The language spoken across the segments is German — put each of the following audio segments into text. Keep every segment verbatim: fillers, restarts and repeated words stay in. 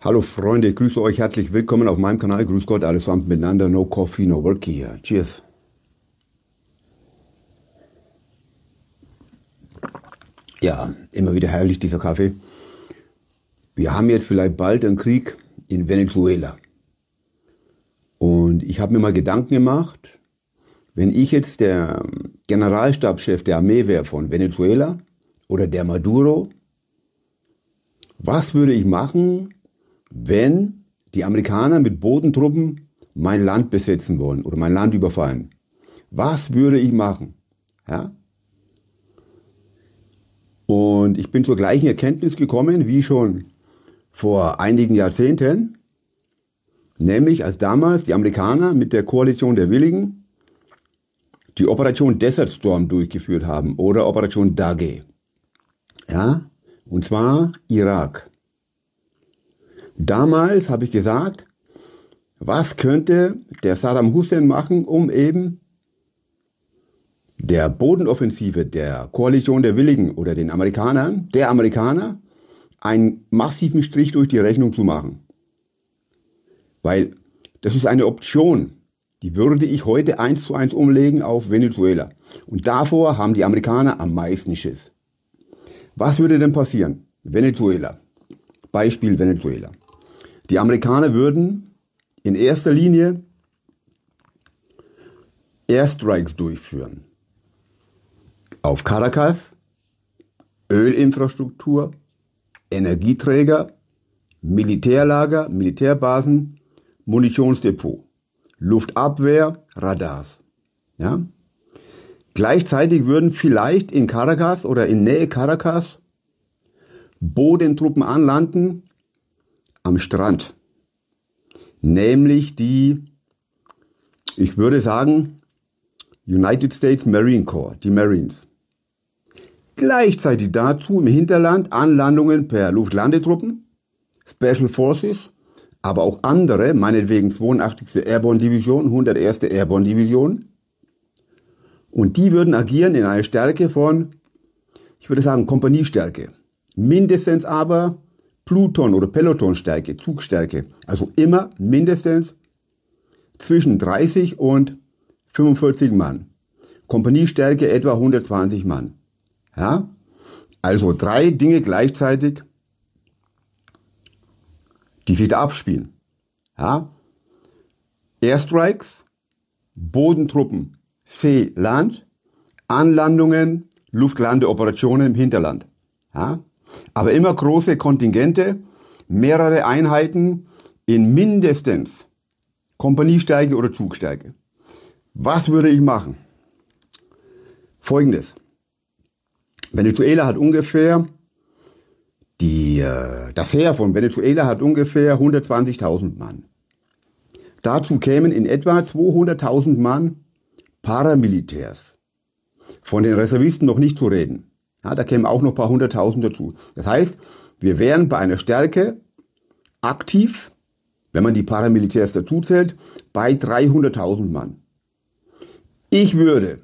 Hallo Freunde, ich grüße euch herzlich willkommen auf meinem Kanal. Grüß Gott, alles zusammen miteinander. No coffee, no work hier. Cheers. Ja, immer wieder herrlich dieser Kaffee. Wir haben jetzt vielleicht bald einen Krieg in Venezuela. Und ich habe mir mal Gedanken gemacht, wenn ich jetzt der Generalstabschef der Armee wäre von Venezuela oder der Maduro, was würde ich machen, wenn die Amerikaner mit Bodentruppen mein Land besetzen wollen oder mein Land überfallen? Was würde ich machen? Ja? Und ich bin zur gleichen Erkenntnis gekommen wie schon vor einigen Jahrzehnten, nämlich als damals die Amerikaner mit der Koalition der Willigen die Operation Desert Storm durchgeführt haben oder Operation Dage. Ja, und zwar Irak. Damals habe ich gesagt, was könnte der Saddam Hussein machen, um eben der Bodenoffensive der Koalition der Willigen oder den Amerikanern, der Amerikaner, einen massiven Strich durch die Rechnung zu machen. Weil das ist eine Option, die würde ich heute eins zu eins umlegen auf Venezuela. Und davor haben die Amerikaner am meisten Schiss. Was würde denn passieren? Venezuela. Beispiel Venezuela. Die Amerikaner würden in erster Linie Airstrikes durchführen. Auf Caracas, Ölinfrastruktur, Energieträger, Militärlager, Militärbasen, Munitionsdepot, Luftabwehr, Radars. Ja? Gleichzeitig würden vielleicht in Caracas oder in Nähe Caracas Bodentruppen anlanden am Strand. Nämlich die, ich würde sagen, United States Marine Corps, die Marines. Gleichzeitig dazu im Hinterland Anlandungen per Luftlandetruppen, Special Forces, aber auch andere, meinetwegen zweiundachtzigste Airborne Division, hunderterste Airborne Division. Und die würden agieren in einer Stärke von, ich würde sagen, Kompaniestärke. Mindestens aber Pluton- oder Pelotonstärke, Zugstärke. Also immer mindestens zwischen dreißig und fünfundvierzig Mann. Kompaniestärke etwa hundertzwanzig Mann. Ja? Also drei Dinge gleichzeitig, die sich da abspielen. Ja? Airstrikes, Bodentruppen, See, Land, Anlandungen, Luftlandeoperationen im Hinterland. Ja? Aber immer große Kontingente, mehrere Einheiten in mindestens Kompaniestärke oder Zugstärke. Was würde ich machen? Folgendes. Venezuela hat ungefähr, die, das Heer von Venezuela hat ungefähr hundertzwanzigtausend Mann. Dazu kämen in etwa zweihunderttausend Mann Paramilitärs. Von den Reservisten noch nicht zu reden. Ja, da kämen auch noch ein paar hunderttausend dazu. Das heißt, wir wären bei einer Stärke aktiv, wenn man die Paramilitärs dazu zählt, bei dreihunderttausend Mann. Ich würde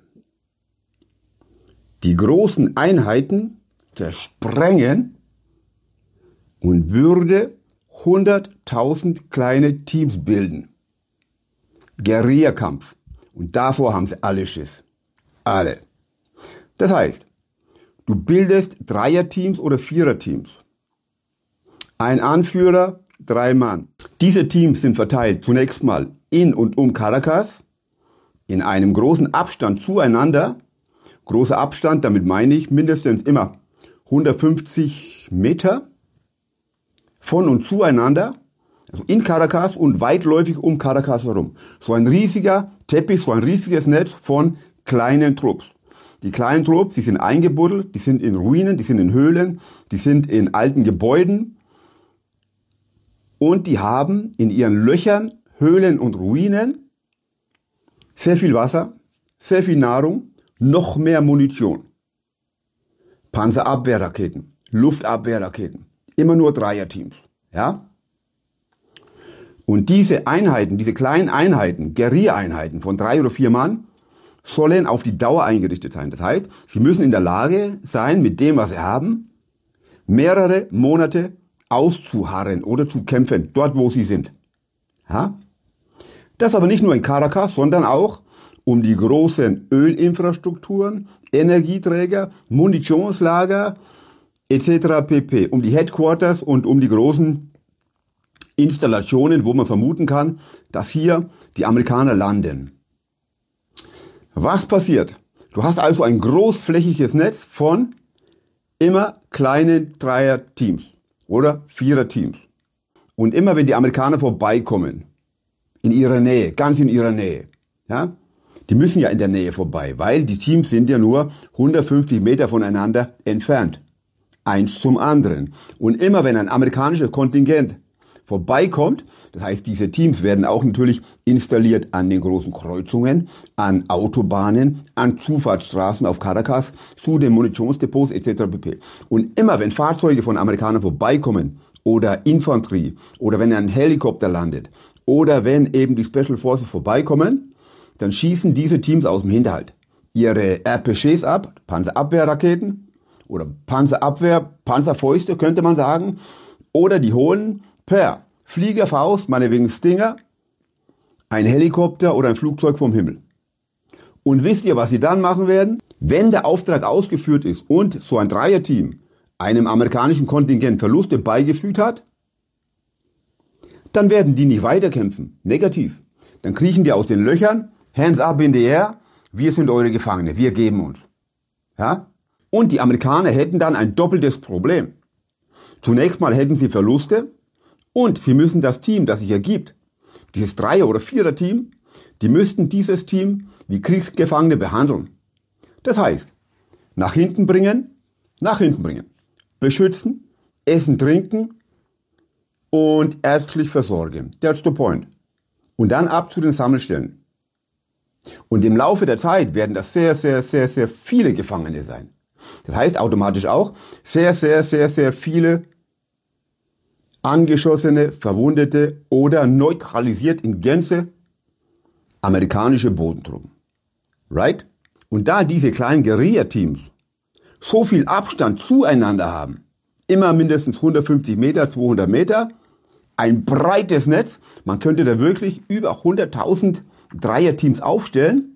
die großen Einheiten zersprengen und würde hunderttausend kleine Teams bilden. Guerillakampf. Und davor haben sie alle Schiss. Alle. Das heißt, du bildest Dreierteams oder Viererteams. Ein Anführer, drei Mann. Diese Teams sind verteilt zunächst mal in und um Caracas, in einem großen Abstand zueinander. Großer Abstand, damit meine ich mindestens immer hundertfünfzig Meter von und zueinander, also in Caracas und weitläufig um Caracas herum. So ein riesiger Teppich, so ein riesiges Netz von kleinen Trupps. Die kleinen Trupps, die sind eingebuddelt, die sind in Ruinen, die sind in Höhlen, die sind in alten Gebäuden und die haben in ihren Löchern, Höhlen und Ruinen sehr viel Wasser, sehr viel Nahrung, noch mehr Munition. Panzerabwehrraketen, Luftabwehrraketen, immer nur Dreierteams, ja? Und diese Einheiten, diese kleinen Einheiten, Guerilla-Einheiten von drei oder vier Mann, sollen auf die Dauer eingerichtet sein. Das heißt, sie müssen in der Lage sein, mit dem, was sie haben, mehrere Monate auszuharren oder zu kämpfen, dort wo sie sind. Ja? Das aber nicht nur in Caracas, sondern auch um die großen Ölinfrastrukturen, Energieträger, Munitionslager et cetera pp. Um die Headquarters und um die großen Installationen, wo man vermuten kann, dass hier die Amerikaner landen. Was passiert? Du hast also ein großflächiges Netz von immer kleinen Dreier-Teams oder Vierer-Teams. Und immer wenn die Amerikaner vorbeikommen, in ihrer Nähe, ganz in ihrer Nähe, ja, die müssen ja in der Nähe vorbei, weil die Teams sind ja nur hundertfünfzig Meter voneinander entfernt. Eins zum anderen. Und immer wenn ein amerikanisches Kontingent vorbeikommt, das heißt, diese Teams werden auch natürlich installiert an den großen Kreuzungen, an Autobahnen, an Zufahrtsstraßen auf Caracas, zu den Munitionsdepots et cetera pp. Und immer wenn Fahrzeuge von Amerikanern vorbeikommen oder Infanterie oder wenn ein Helikopter landet oder wenn eben die Special Forces vorbeikommen, dann schießen diese Teams aus dem Hinterhalt ihre R P Gs ab, Panzerabwehrraketen oder Panzerabwehr, Panzerfäuste könnte man sagen, oder die holen per Fliegerfaust, meinetwegen Stinger, ein Helikopter oder ein Flugzeug vom Himmel. Und wisst ihr, was sie dann machen werden? Wenn der Auftrag ausgeführt ist und so ein Dreierteam einem amerikanischen Kontingent Verluste beigefügt hat, dann werden die nicht weiterkämpfen. Negativ. Dann kriechen die aus den Löchern, hands up in the air, wir sind eure Gefangene, wir geben uns. Ja? Und die Amerikaner hätten dann ein doppeltes Problem. Zunächst mal hätten sie Verluste und sie müssen das Team, das sich ergibt, dieses Dreier- oder Vierer-Team, die müssten dieses Team wie Kriegsgefangene behandeln. Das heißt, nach hinten bringen, nach hinten bringen, beschützen, essen, trinken und ärztlich versorgen. That's the point. Und dann ab zu den Sammelstellen. Und im Laufe der Zeit werden das sehr, sehr, sehr, sehr viele Gefangene sein. Das heißt automatisch auch sehr, sehr, sehr, sehr viele angeschossene, verwundete oder neutralisiert in Gänze amerikanische Bodentruppen. Right? Und da diese kleinen Guerilla-Teams so viel Abstand zueinander haben, immer mindestens hundertfünfzig Meter, zweihundert Meter, ein breites Netz, man könnte da wirklich über hunderttausend Dreierteams aufstellen,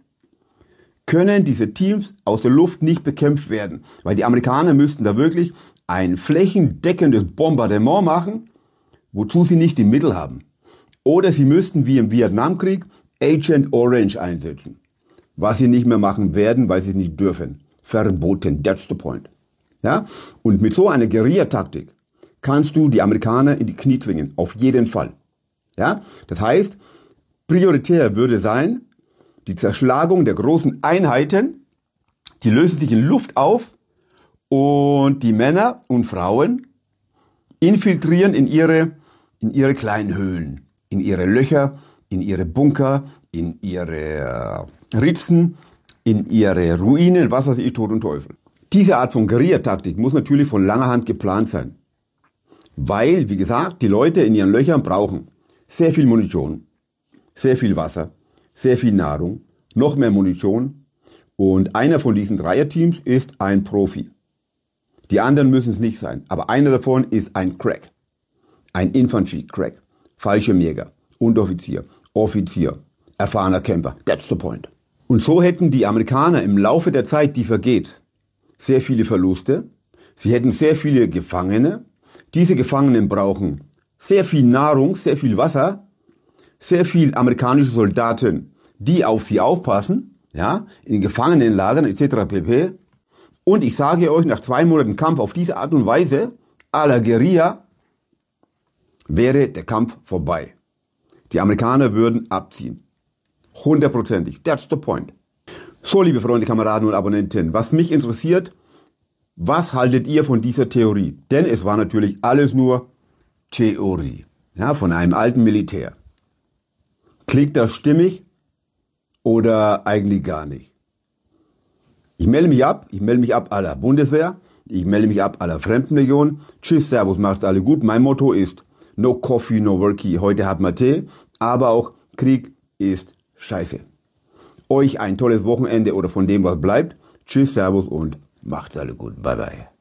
können diese Teams aus der Luft nicht bekämpft werden, weil die Amerikaner müssten da wirklich ein flächendeckendes Bombardement machen, wozu sie nicht die Mittel haben. Oder sie müssten wie im Vietnamkrieg Agent Orange einsetzen, was sie nicht mehr machen werden, weil sie es nicht dürfen. Verboten, that's the point. Ja? Und mit so einer Guerilla-Taktik kannst du die Amerikaner in die Knie zwingen, auf jeden Fall. Ja? Das heißt, prioritär würde sein, die Zerschlagung der großen Einheiten, die lösen sich in Luft auf und die Männer und Frauen infiltrieren in ihre, in ihre kleinen Höhlen, in ihre Löcher, in ihre Bunker, in ihre Ritzen, in ihre Ruinen, was weiß ich, Tod und Teufel. Diese Art von Guerilla-Taktik muss natürlich von langer Hand geplant sein. Weil, wie gesagt, die Leute in ihren Löchern brauchen sehr viel Munition, sehr viel Wasser, sehr viel Nahrung, noch mehr Munition. Und einer von diesen Dreierteams ist ein Profi. Die anderen müssen es nicht sein. Aber einer davon ist ein Crack. Ein Infantry-Crack. Fallschirmjäger, Unteroffizier, Offizier, erfahrener Kämpfer. That's the point. Und so hätten die Amerikaner im Laufe der Zeit, die vergeht, sehr viele Verluste. Sie hätten sehr viele Gefangene. Diese Gefangenen brauchen sehr viel Nahrung, sehr viel Wasser, sehr viel amerikanische Soldaten, die auf sie aufpassen, ja, in Gefangenenlagern et cetera pp. Und ich sage euch, nach zwei Monaten Kampf auf diese Art und Weise, à la Guerilla, wäre der Kampf vorbei. Die Amerikaner würden abziehen. Hundertprozentig. That's the point. So, liebe Freunde, Kameraden und Abonnenten, was mich interessiert, was haltet ihr von dieser Theorie? Denn es war natürlich alles nur Theorie, ja, von einem alten Militär. Klingt das stimmig oder eigentlich gar nicht? Ich melde mich ab, ich melde mich ab à la Bundeswehr, ich melde mich ab à la Fremdenlegion. Tschüss, Servus, macht's alle gut. Mein Motto ist no coffee, no worky. Heute hat man Tee, aber auch Krieg ist scheiße. Euch ein tolles Wochenende oder von dem, was bleibt. Tschüss, Servus und macht's alle gut. Bye, bye.